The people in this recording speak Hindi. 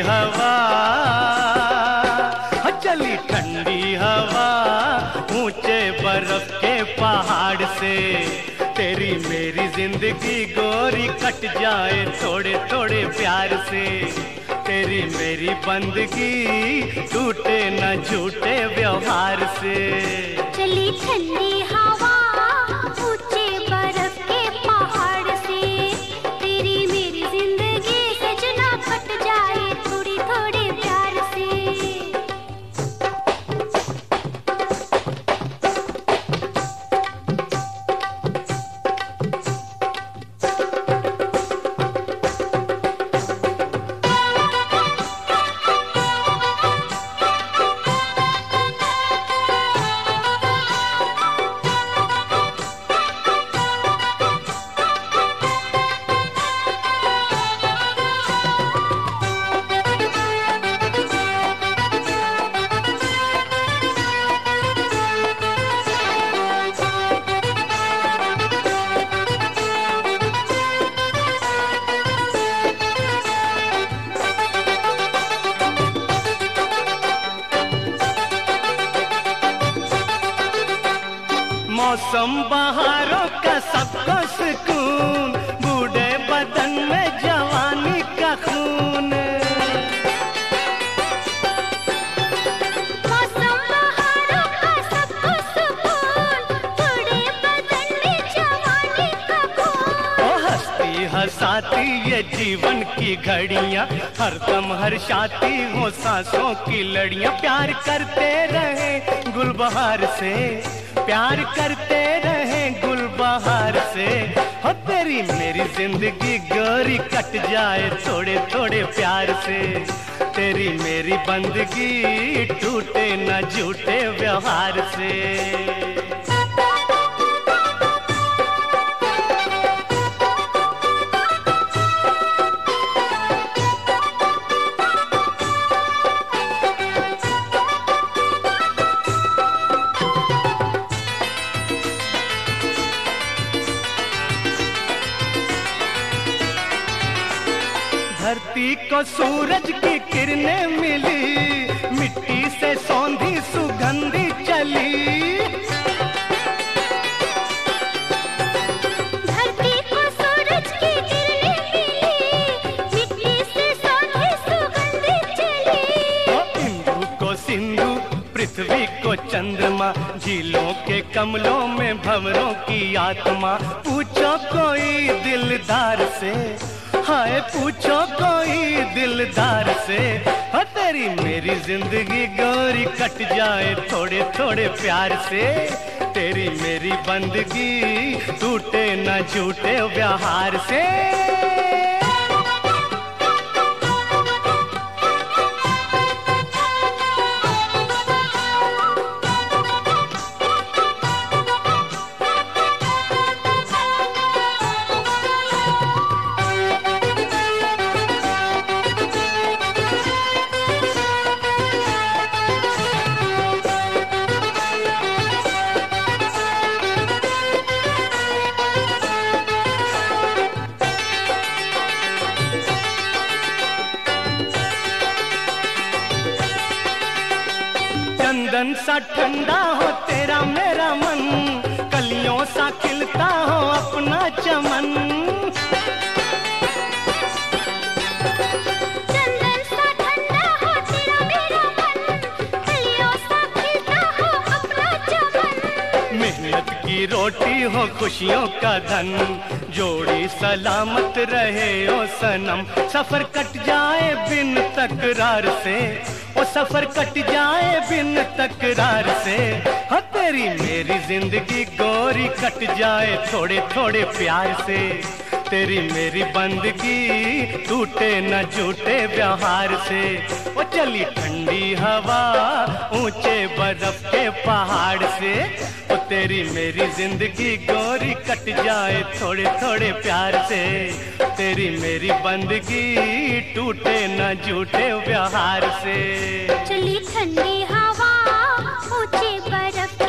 हवा, चली ठंडी हवा ऊंचे बर्फ के पहाड़ से। तेरी मेरी जिंदगी गोरी कट जाए थोड़े थोड़े प्यार से। तेरी मेरी बंदगी टूटे न झूठे व्यवहार से। चली ठंडी हवा ऊंचे बर्फ के पहाड़ से। तेरी मेरी जिंदगी सजना कट जाए थोड़ी थोड़े प्यार से। मौसम बहारों का सबको सुकून, बूढ़े बदन में जवानी का खून। मौसम बहारों का सबको सुकून, बूढ़े बदन में जवानी का खून। ओ हंसती हंसाती ये जीवन की घड़ियां, हरदम हर्षाती हो सांसों की लड़ियां। प्यार करते रहे गुलबहार से, प्यार करते रहे गुलबहार से। हो तेरी मेरी जिंदगी गोरी कट जाए थोड़े थोड़े प्यार से। तेरी मेरी बंदगी टूटे न झूठे व्यवहार से। धरती को सूरज की किरणें मिली, मिट्टी से सौंधी सुगंधी चली। धरती को सूरज की किरणें मिली, मिट्टी से सौंधी सुगंधी चली। ओ इंदु को सिंधु, पृथ्वी को चंद्रमा, झीलों के कमलों में भंवरों की आत्मा। पूछो कोई दिलदार से, हाय पूछो कोई दिलदार से। हो तेरी मेरी जिंदगी गोरी कट जाए थोड़े थोड़े प्यार से। तेरी मेरी बंदगी टूटे न झूठे व्यवहार से। चंदन सा ठंडा हो तेरा मेरा मन, कलियों सा खिलता हो अपना चमन। चंदन सा ठंडा हो तेरा मेरा मन, कलियों सा खिलता हो अपना चमन। मेहनत की रोटी हो खुशियों का धन, जोड़ी सलामत रहे ओ सनम। सफर कट जाए बिन तकरार से, ओ सफर कट जाए बिन तकरार से। हाँ तेरी मेरी जिंदगी गोरी कट जाए थोड़े थोड़े प्यार से। तेरी मेरी बंदगी टूटे न झूठे व्यवहार से। ओ चली ठंडी हवा ऊंचे बर्फ के पहाड़ से। ओ तेरी मेरी जिंदगी गोरी कट जाए थोड़े थोड़े प्यार से। तेरी मेरी बंदगी टूटे न झूठे व्यवहार से। चली ठंडी हवा ऊंचे बर्फ